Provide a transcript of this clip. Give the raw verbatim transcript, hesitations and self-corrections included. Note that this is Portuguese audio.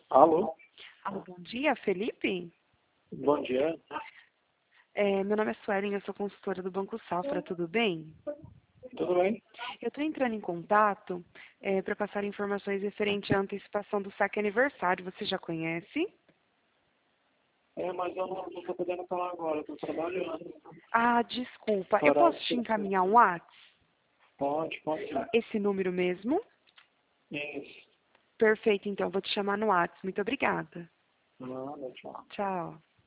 Alô? Alô, bom dia, Felipe? Bom dia. É, meu nome é Suelen, eu sou consultora do Banco Safra, tudo bem? Tudo bem? Eu estou entrando em contato é, para passar informações referente à antecipação do saque aniversário. Você já conhece? É, mas eu não estou podendo falar agora, estou trabalhando. Ah, desculpa, eu Horário posso te específico. encaminhar um WhatsApp? Pode, pode sim. Esse número mesmo? Isso. Perfeito, então, vou te chamar no WhatsApp. Muito obrigada. Nada, tchau. Tchau.